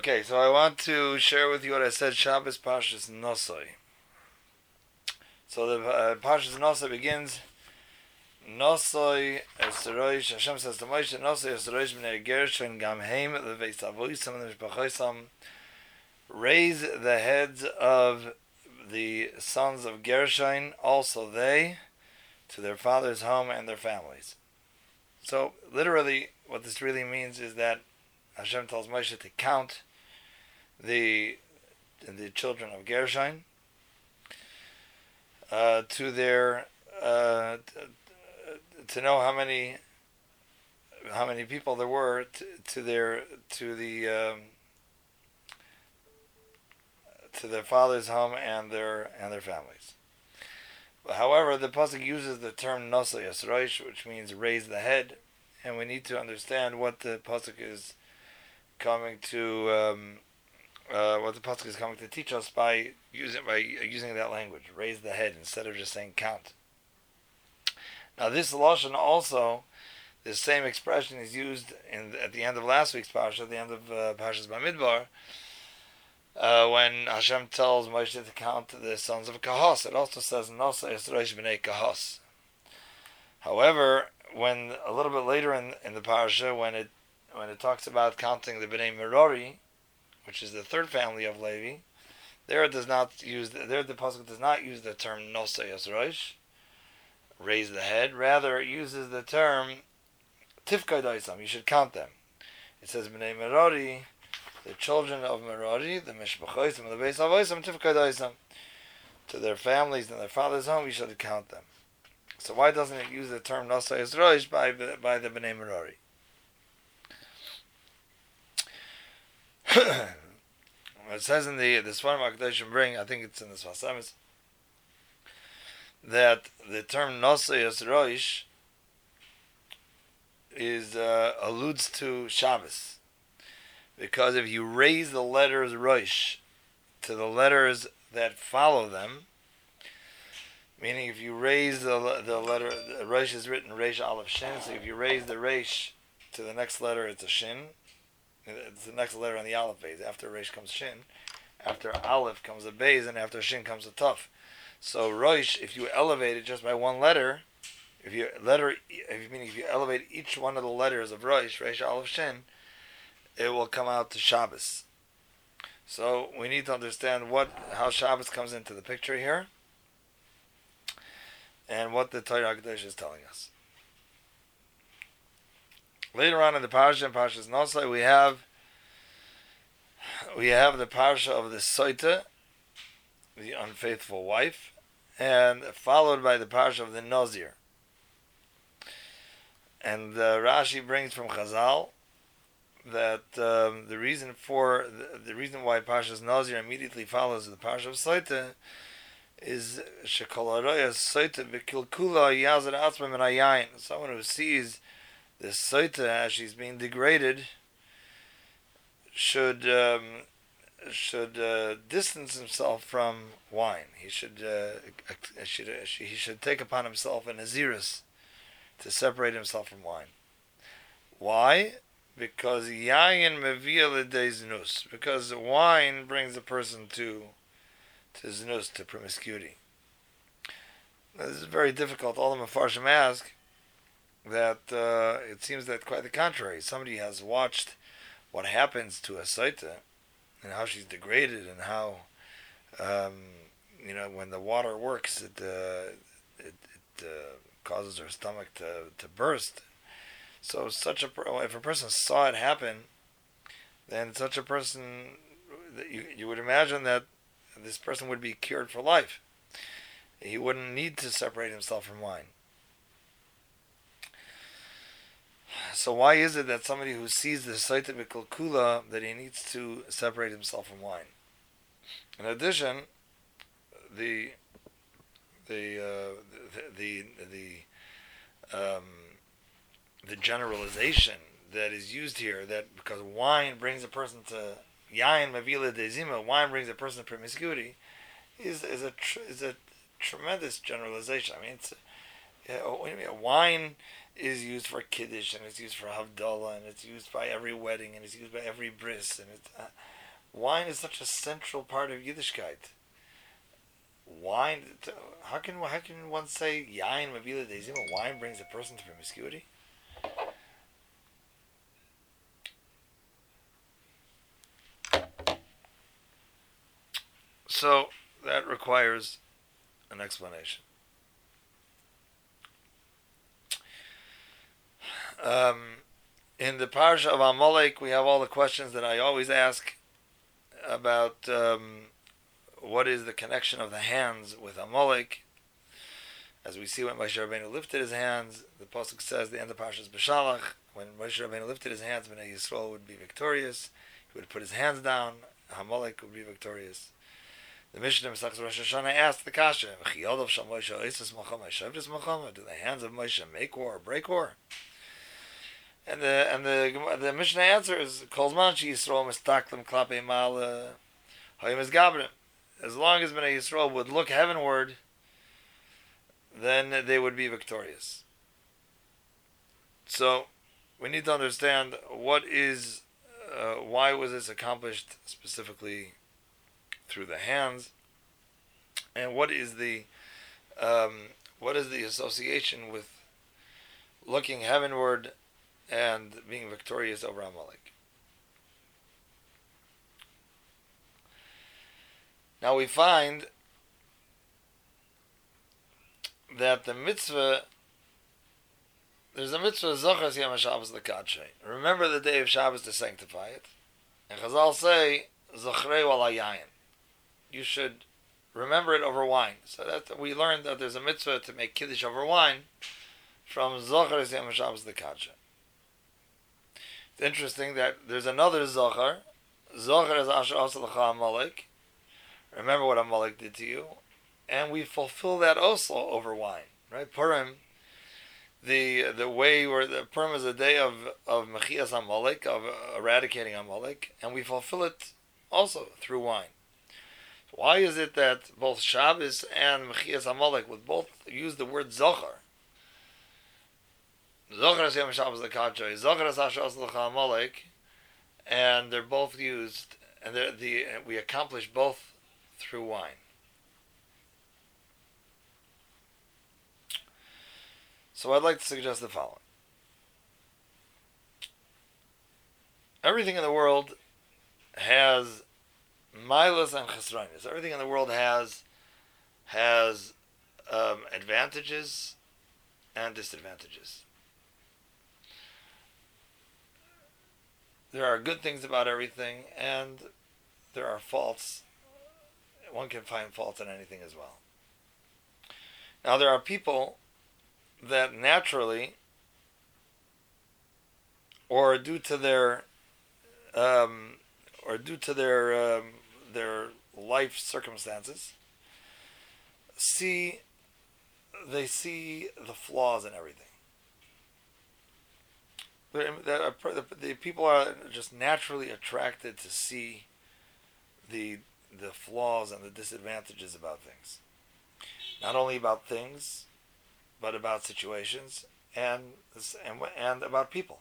Okay, so I want to share with you what I said Shabbos Parshas Nosoi. So the Parshas Nosoi begins, Nosoi Esroish, Hashem says to Moshe, Nosoi Esroish B'nei Gershon Gam Heim Leveis Avoisam L'Mishpachoisam, raise the heads of the sons of Gershon, also they, to their father's home and their families. So literally, what this really means is that Hashem tells Moshe to count the children of Gershon to their to know how many people there were to their father's home and their families. However, the pasuk uses the term Nosei Yisroish, which means raise the head, and we need to understand what the pasuk is coming to. What the pasuk is coming to teach us by using that language, raise the head, instead of just saying count. Now, this lashon also, this same expression is used at the end of last week's parsha, at the end of Parshas Bamidbar, when Hashem tells Moshe to count the sons of Kahos. It also says Nosa Yisroish B'nei Kahos. However, when a little bit later in the parsha, when it talks about counting the Bnei Merari, which is the third family of Levi, the pasuk does not use the term Nosei Yisroish, raise the head. Rather, it uses the term Tifkei Daisam. You should count them. It says Bnei Merari, the children of Merari, the Mishpachoisam, the Beis Avoisam, Tifkei Daisam, to their families and their father's home. You should count them. So why doesn't it use the term Nosei Yisroish by the Bnei Merari? It says in the Sfarim HaKadoshim bring, I think it's in the Sfas Emes, that the term Nosei Yisroish alludes to Shabbos, because if you raise the letters Rosh to the letters that follow them, meaning if you raise the letter, Rosh is written Resh Aleph Shin, so if you raise the Resh to the next letter, it's a Shin. It's the next letter on the Aleph base. After Resh comes Shin, after Aleph comes a Beis, and after Shin comes a Tuf. So Rosh, if you elevate it just by one letter, if you elevate each one of the letters of Rosh, Resh Aleph Shin, it will come out to Shabbos. So we need to understand how Shabbos comes into the picture here, and what the Torah HaKadosh is telling us. Later on in the parsha, in Parshas Nosai, we have the parsha of the Soita, the unfaithful wife, and followed by the parsha of the Nozir. And Rashi brings from Chazal that the reason why Parshas Nozir immediately follows the parsha of Soita is Shekol Haroya Soita B'Kilkula Yazar Atzma Min Hayayin. Someone who sees the Soita as she's being degraded should distance himself from wine. He should take upon himself an Nazirus to separate himself from wine. Why? Because Yayin Mevia L'Dei Znus. Because wine brings a person to Znus, to promiscuity. Now, this is very difficult. All the Mefarshim ask that it seems that quite the contrary. Somebody has watched what happens to a Saita and how she's degraded, and how when the water works, it causes her stomach to burst. So if a person saw it happen, then such a person, you would imagine that this person would be cured for life. He wouldn't need to separate himself from wine. So why is it that somebody who sees the Saita B'Kilkula, that he needs to separate himself from wine? In addition, the generalization that is used here, that because wine brings a person to Yain Mavila Dezima, wine brings a person to promiscuity, is a tremendous generalization. I mean, wine is used for Kiddush, and it's used for Havdalah, and it's used by every wedding, and it's used by every bris, and wine is such a central part of Yiddishkeit. Wine, how can one say yain mavila deizim? Wine brings a person to promiscuity. So that requires an explanation. In the parsha of Amalek, we have all the questions that I always ask about what is the connection of the hands with Amalek. As we see when Moshe Rabbeinu lifted his hands, the pasuk says, the end of Parshas B'Shalach, when Moshe Rabbeinu lifted his hands, Bnei Yisrael would be victorious. He would put his hands down, Amalek would be victorious. The Mishnah Masechtas Rosh Hashanah asked the kasha, do the hands of Moshe make war or break war? And the Mishnah answer is, Kolzman Yisrael mistaklim klape mal hayim es gabrim. As long as Bnei Yisrael would look heavenward, then they would be victorious. So we need to understand why was this accomplished specifically through the hands, and what is the association with looking heavenward and being victorious over Amalek. Now we find that the mitzvah, there's a mitzvah, Zochas Yom HaShabbos L'Kadshay. Remember the day of Shabbos to sanctify it. And Chazal say, Zochrei Wal HaYayin. You should remember it over wine. So that we learned that there's a mitzvah to make Kiddush over wine from Zochas Yom HaShabbos L'Kadshay. It's interesting that there's another Zochar. Zochar is Asher Asa L'cha Amalek. Remember what Amalek did to you. And we fulfill that also over wine. Right? Purim, the way where the Purim is a day of Mechias Amalek, of eradicating Amalek, and we fulfill it also through wine. So why is it that both Shabbos and Mechias Amalek would both use the word Zochar? Zochar es Yom Shabbos L'Kadshay, Zochar es Asher Asa L'cha Amalek, and they're both used, and we accomplish both through wine. So I'd like to suggest the following. Everything in the world has milas and chesronis. Everything in the world has advantages and disadvantages. There are good things about everything, and there are faults. One can find faults in anything as well. Now there are people that naturally, or due to their life circumstances, they see the flaws in everything. The people are just naturally attracted to see the flaws and the disadvantages about things. Not only about things, but about situations and about people.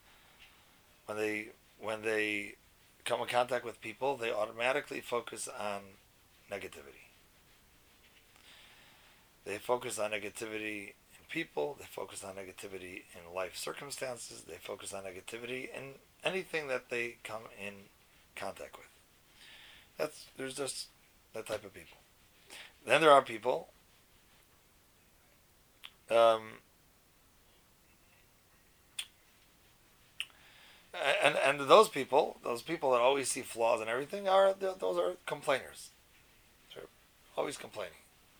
When they come in contact with people, they automatically focus on negativity. They focus on negativity in people. They focus on negativity in life circumstances. They focus on negativity in anything that they come in contact with. There's just that type of people. Then there are people and those people that always see flaws in everything those are complainers. They're always complaining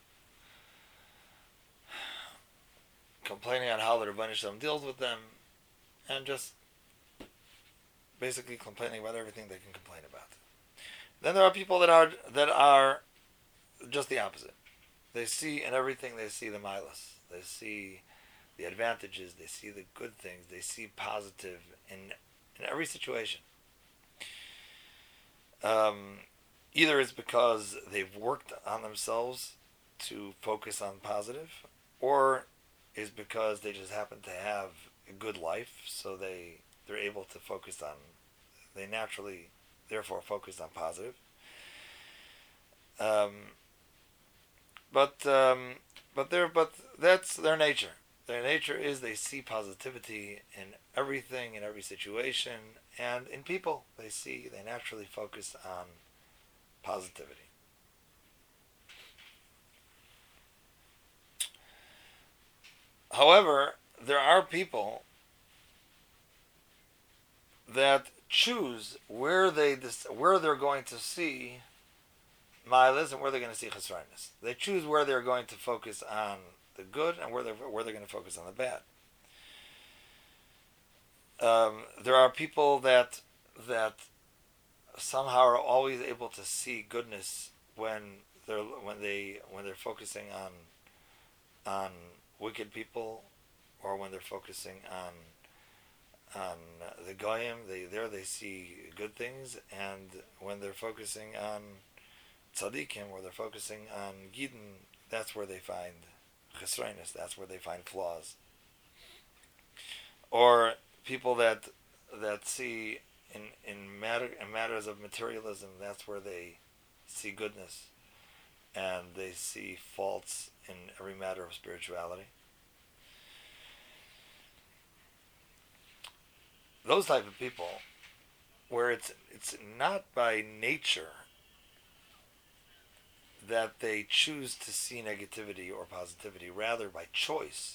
on how the Rebbeinu Shalom deals with them, and just basically complaining about everything they can complain about. Then there are people that are just the opposite. They see in everything, they see the milas. They see the advantages. They see the good things. They see positive in every situation. Either it's because they've worked on themselves to focus on positive, or is because they just happen to have a good life, so they're able to focus on. They naturally, therefore, focus on positive. Um, but um, but that's their nature. Their nature is they see positivity in everything, in every situation, and in people. They naturally focus on positivity. However, there are people that choose where they're going to see milas and where they're going to see chesronis. They choose where they're going to focus on the good and where they're going to focus on the bad. There are people that somehow are always able to see goodness when they're focusing on wicked people, or when they're focusing on the goyim. They see good things, and when they're focusing on tzaddikim, where they're focusing on gidin, that's where they find chesronis. That's where they find flaws. Or people that see in matters of materialism, that's where they see goodness, and they see faults in every matter of spirituality. Those type of people, where it's not by nature that they choose to see negativity or positivity, rather by choice.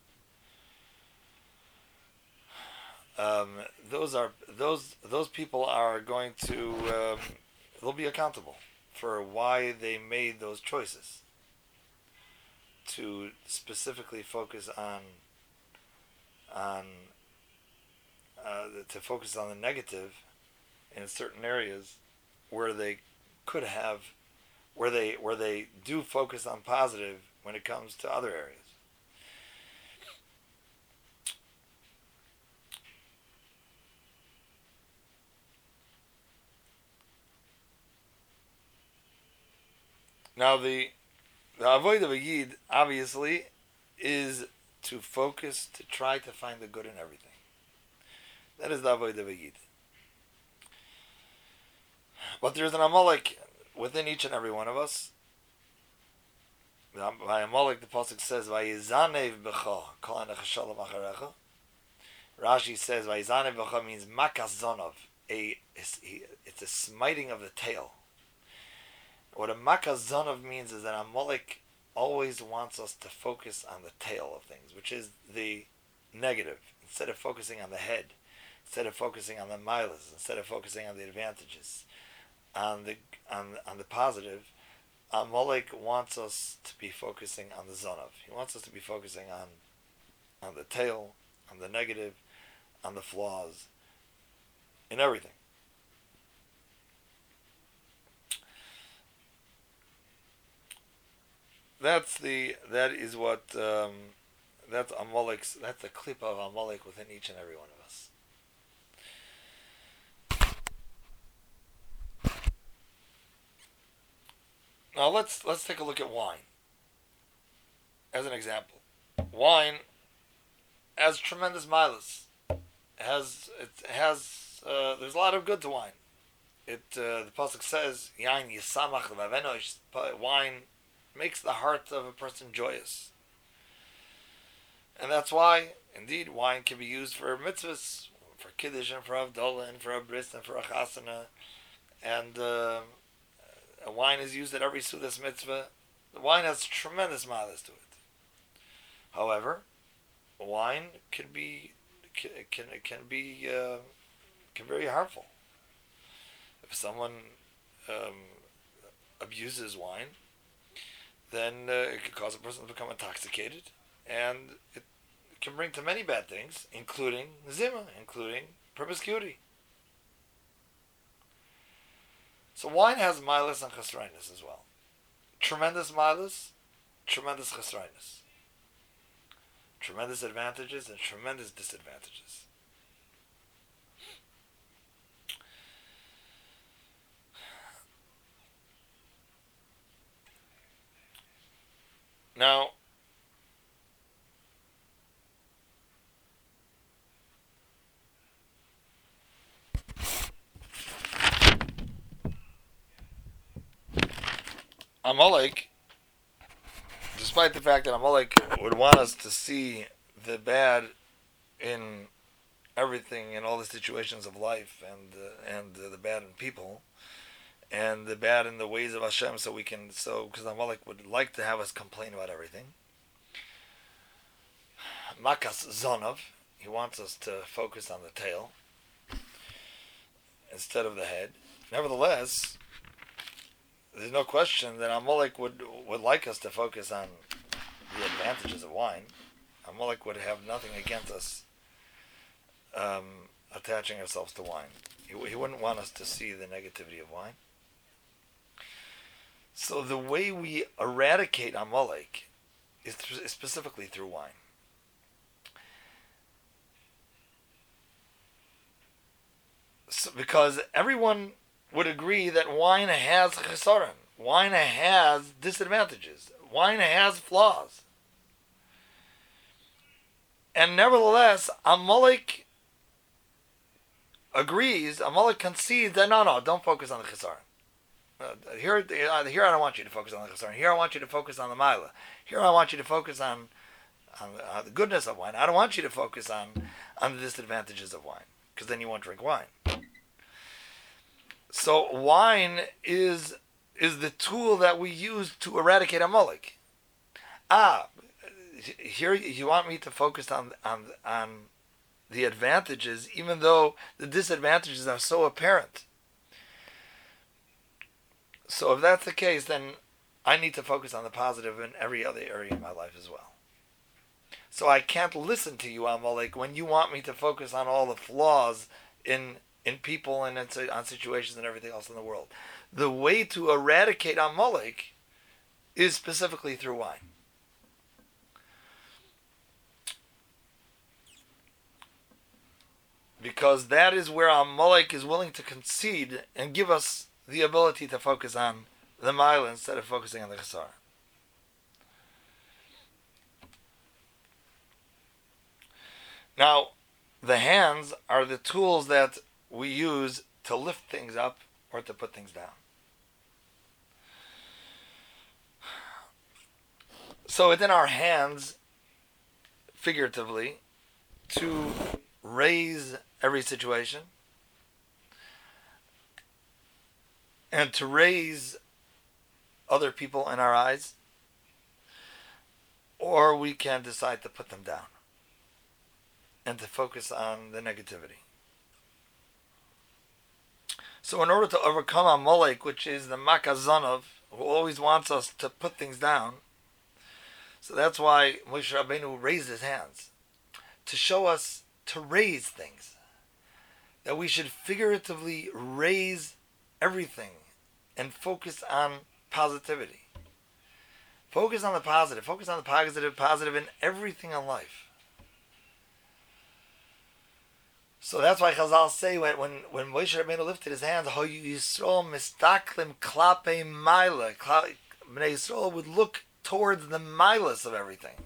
Those people are going to they'll be accountable for why they made those choices to specifically focus on to focus on the negative in certain areas where they could have where they do focus on positive when it comes to other areas. Now the avoid of a yid obviously is to focus, to try to find the good in everything. That is the avoid of a yid. But there's an amalek within each and every one of us. By amalek, the pasuk says, "Vayizanev b'cha kol hanechashalim acharecha." Rashi says, "Vayizanev b'cha" means makas zonov. It's a smiting of the tail. What a makas zonov means is that amalek always wants us to focus on the tail of things, which is the negative, instead of focusing on the head, instead of focusing on the milas, instead of focusing on the advantages, on the positive. Amalek wants us to be focusing on the zonav. He wants us to be focusing on the tail, on the negative, on the flaws, in everything. That is what that's Amalek's. That's the clip of Amalek within each and every one of us. Now let's take a look at wine as an example. Wine has tremendous milas. There's a lot of good to wine. The pasuk says, "Yain yisamach levavenosh." Wine makes the heart of a person joyous, and that's why, indeed, wine can be used for mitzvahs, for kiddush and for avdolah and for a bris and for a chasana, and wine is used at every sudas mitzvah. The wine has tremendous milas to it. However, wine can be very harmful. If someone um, abuses wine, then it could cause a person to become intoxicated, and it can bring to many bad things, including zima, including promiscuity. So wine has milas and chesroinus as well. Tremendous milas, tremendous chesroinus. Tremendous advantages and tremendous disadvantages. Now, Amalek, despite the fact that Amalek would want us to see the bad in everything, in all the situations of life, and the bad in people, and the bad in the ways of Hashem, because Amalek would like to have us complain about everything. Makas Zonov, he wants us to focus on the tail instead of the head. Nevertheless, there's no question that Amalek would like us to focus on the advantages of wine. Amalek would have nothing against us attaching ourselves to wine. He wouldn't want us to see the negativity of wine. So the way we eradicate Amalek is specifically through wine. So, because everyone would agree that wine has chesaron. Wine has disadvantages. Wine has flaws. And nevertheless, Amalek agrees, Amalek concedes that no, don't focus on the chesaron. Here I don't want you to focus on the chesaron. Here I want you to focus on the mila. Here I want you to focus on the goodness of wine. I don't want you to focus on the disadvantages of wine, because then you won't drink wine. So wine is the tool that we use to eradicate Amalek. Here you want me to focus on the advantages, even though the disadvantages are so apparent. So if that's the case, then I need to focus on the positive in every other area in my life as well. So I can't listen to you, Amalek, when you want me to focus on all the flaws in people and on situations and everything else in the world. The way to eradicate Amalek is specifically through wine. Because that is where Amalek is willing to concede and give us the ability to focus on the mila instead of focusing on the chesar. Now, the hands are the tools that we use to lift things up or to put things down. So within our hands, figuratively, to raise every situation and to raise other people in our eyes, or we can decide to put them down and to focus on the negativity. So in order to overcome Amalek, which is the Makazanov, who always wants us to put things down, so that's why Moshe Rabbeinu raised his hands, to show us to raise things, that we should figuratively raise everything and focus on positivity. Focus on the positive. Focus on the positive in everything in life. So that's why Chazal say when Moshe Rabbeinu lifted his hands, Hoyu Yisrael mistaklim klape maila. Bnei Yisrael would look towards the milas of everything,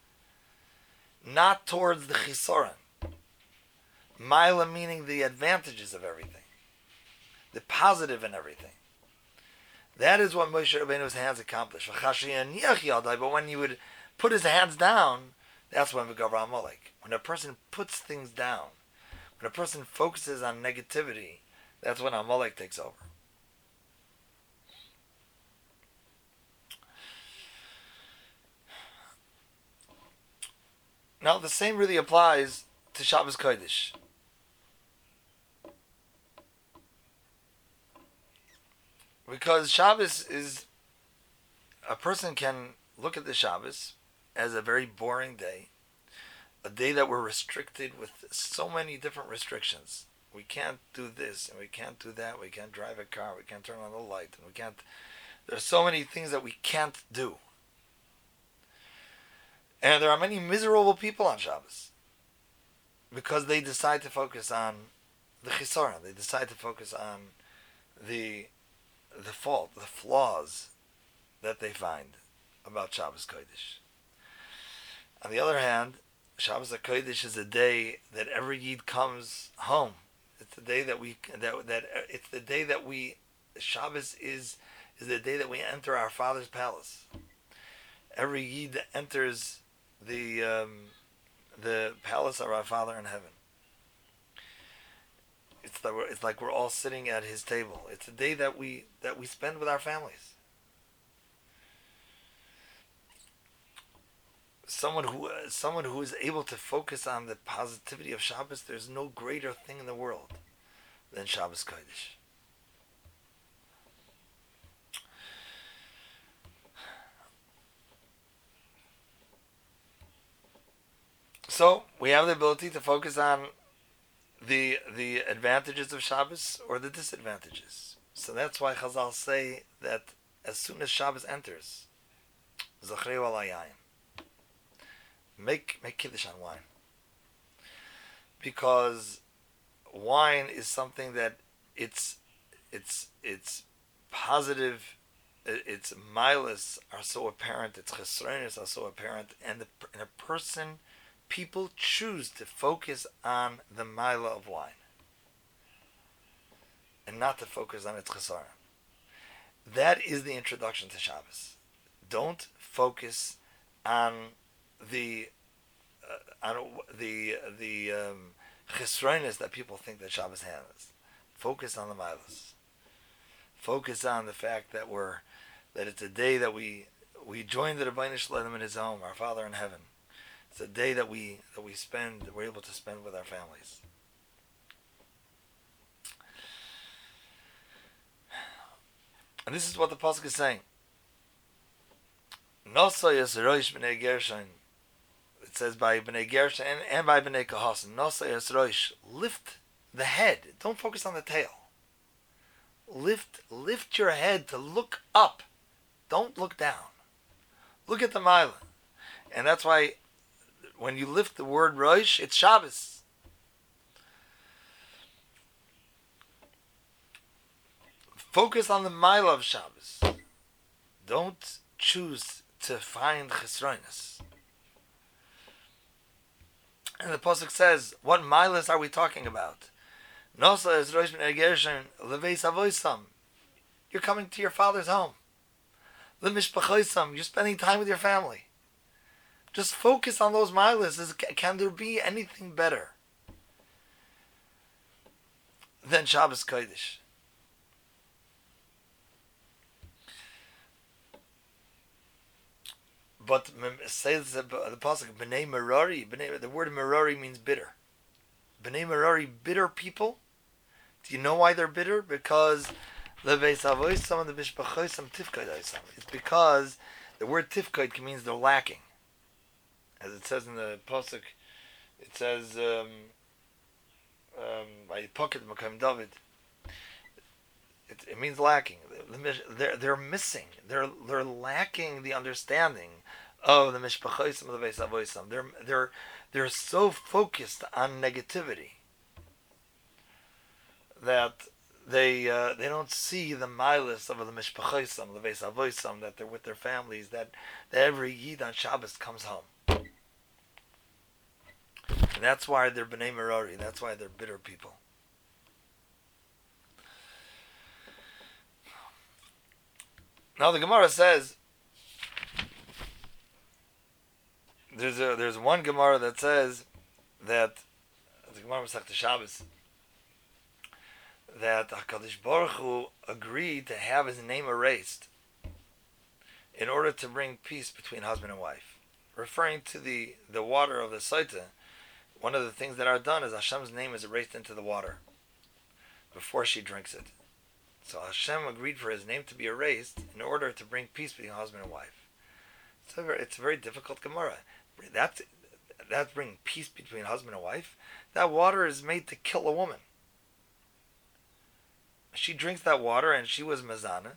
not towards the chisoran. Mila meaning the advantages of everything, the positive in everything. That is what Moshe Rabbeinu's hands accomplished. But when he would put his hands down, that's when we go Amalek. When a person puts things down, when a person focuses on negativity, that's when Amalek takes over. Now, the same really applies to Shabbos Kodesh. Because Shabbos is, a person can look at the Shabbos as a very boring day, a day that we're restricted with so many different restrictions. We can't do this, and we can't do that, we can't drive a car, we can't turn on the light, and we can't, there's so many things that we can't do. And there are many miserable people on Shabbos because they decide to focus on the chisaron. They decide to focus on the fault, the flaws that they find about Shabbos Kodesh. On the other hand, Shabbos Kodesh is a day that every Yid comes home. It's the day that Shabbos is is the day that we enter our Father's palace. Every Yid enters the palace of our Father in heaven. It's like we're all sitting at His table. It's a day that we spend with our families. Someone who is able to focus on the positivity of Shabbos, there's no greater thing in the world than Shabbos Kodesh. So we have the ability to focus on the advantages of Shabbos or the disadvantages. So that's why Chazal say that as soon as Shabbos enters, Zachreu al hayayin, make kiddush on wine, because wine is something that it's positive, its milas are so apparent, its chesronis are so apparent, and in a person, people choose to focus on the mila of wine and not to focus on its chesaron. That is the introduction to Shabbos. Don't focus on the chesronis that people think that Shabbos has. Focus on the milas. Focus on the fact that it's a day that we join the Rebbeinu Shalom in His home, our Father in heaven. It's a day that we're able to spend with our families. And this is what the pasuk is saying. Nosa Yisroish b'nei Gershon. It says by b'nei Gershon and by b'nei Kahasan. Nosa Yisroish. Lift the head. Don't focus on the tail. Lift your head to look up. Don't look down. Look at the Mila. And that's why when you lift the word Rosh, it's Shabbos. Focus on the Mila of Shabbos. Don't choose to find Chesronis. And the pasuk says, what Milas are we talking about? Nosa is Rosh b'nei Gershon leveis avoisam. You're coming to your father's home. Lemishpachoisam. You're spending time with your family. Just focus on those milas. Can there be anything better than Shabbos Kodesh? But says the pasuk, B'nei Merari. The word Merari means bitter. B'nei Merari, bitter people. Do you know why they're bitter? Because leveis avoisam and the mishpachoisam tifkaidosam. It's because the word tifkaid means they're lacking. As it says in the pasuk, it says by pocket Makam David. It means lacking. They're missing. They're lacking the understanding of the mishpachosim of the veis avoisam. They're so focused on negativity that they don't see the milas of the mishpachosim, the veis avoisam, that they're with their families, that every Yid on Shabbos comes home. And that's why they're b'nei merari. That's why they're bitter people. Now the Gemara says there's one Gemara that says that the Gemara Masechta Shabbos that HaKadosh Baruch Hu agreed to have his name erased in order to bring peace between husband and wife, referring to the water of the Saita. One of the things that are done is Hashem's name is erased into the water before she drinks it. So Hashem agreed for his name to be erased in order to bring peace between husband and wife. It's a very difficult Gemara. That's bringing peace between husband and wife. That water is made to kill a woman. She drinks that water and she was Mazana.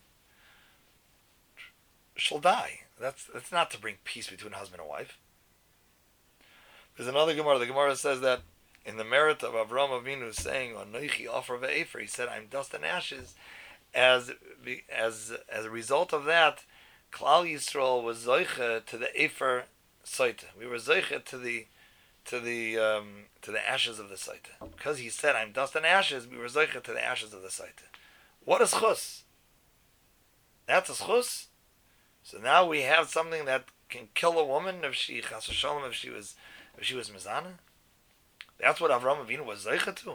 She'll die. That's not to bring peace between husband and wife. There's another Gemara. The Gemara says that in the merit of Avraham Avinu saying, "Anoichi offer ve'efer," he said, "I'm dust and ashes." As a result of that, Klal Yisrael was zoiche to the efer soita. We were zoiche to the ashes of the soita. Because he said, "I'm dust and ashes," we were zoiche to the ashes of the soita. What is chus? That's a schus. So now we have something that can kill a woman if she chas v'sholem if she was mizana. That's what Avraham Avinu was zeicha to.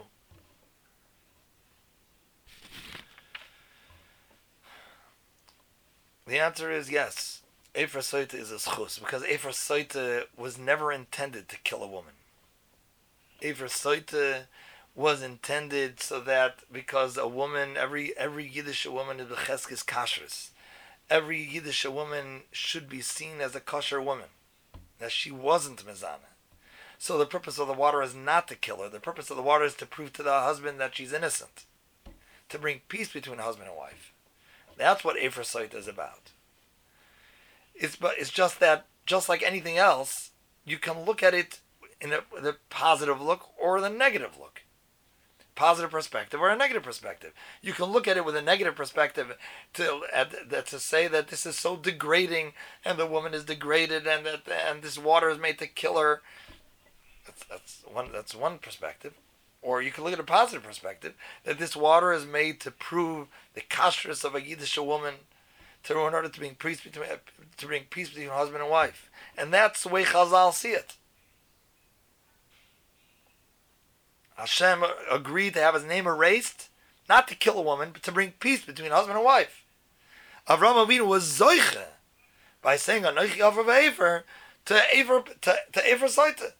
The answer is yes. Efer Soita is a schus because Efer Soita was never intended to kill a woman. Efer Soita was intended so that because a woman, every Yiddish woman is the cheskes kashrus. Every Yiddish woman should be seen as a kosher woman, that she wasn't mizana. So the purpose of the water is not to kill her. The purpose of the water is to prove to the husband that she's innocent, to bring peace between husband and wife. That's what Efer Soita is about. It's just that, just like anything else, you can look at it in a positive look or the negative look. Positive perspective or a negative perspective. You can look at it with a negative perspective to say that this is so degrading and the woman is degraded and this water is made to kill her. That's one perspective. Or you can look at a positive perspective that this water is made to prove the kashrus of a Yiddish woman in order to bring peace between husband and wife. And that's the way Chazal see it. Hashem agreed to have his name erased, not to kill a woman, but to bring peace between husband and wife. Avraham Avinu was zoiche by saying Anochi Avra V'Efer to Efer Soita.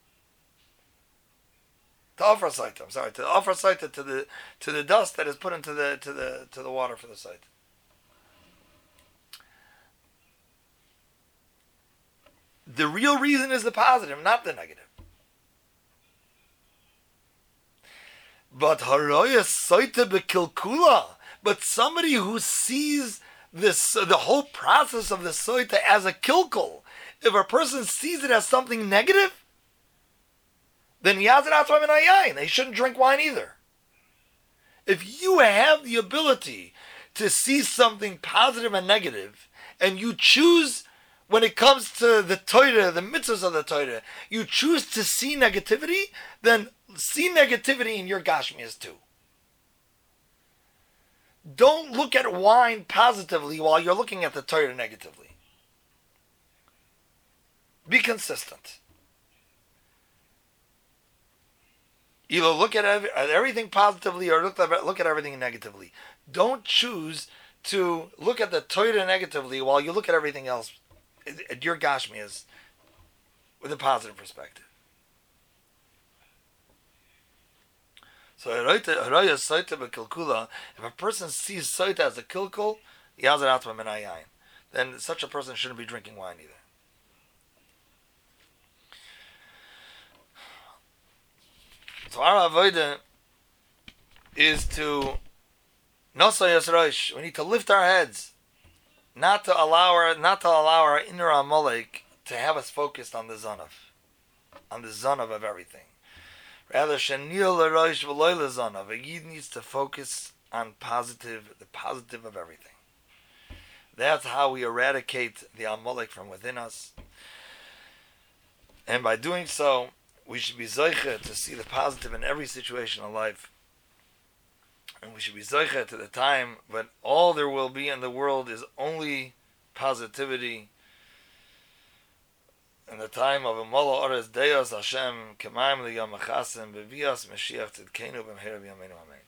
To Ofra Soita. I'm sorry, to Ofra Soita, to the dust that is put into the water for the Soita. The real reason is the positive, not the negative. But Haroya Soita Bekilkula. But somebody who sees this, the whole process of the Soita as a kilkul, if a person sees it as something negative, then they shouldn't drink wine either. If you have the ability to see something positive and negative, and you choose, when it comes to the Torah, the mitzvahs of the Torah, you choose to see negativity, then see negativity in your Gashmias too. Don't look at wine positively while you're looking at the Torah negatively. Be consistent. Either look at everything positively or look at everything negatively. Don't choose to look at the Torah negatively while you look at everything else, at your Gashmias, with a positive perspective. So, if a person sees Soita as a kilkul, then such a person shouldn't be drinking wine either. So our avodah is to Nosa Yisroish. We need to lift our heads, not to allow our inner Amalek to have us focused on the Zonav of everything. Rather, Shanil L'Roish V'Loi L'Zonav. A Yid needs to focus on the positive of everything. That's how we eradicate the Amalek from within us. And by doing so, we should be zoiche to see the positive in every situation of life. And we should be zoiche to the time when all there will be in the world is only positivity. In the time of Amala Ores Deos Hashem Kemaim Liyam Achasim Bevias Mashiach Tzidkenu B'mheira B'yameinu Amen.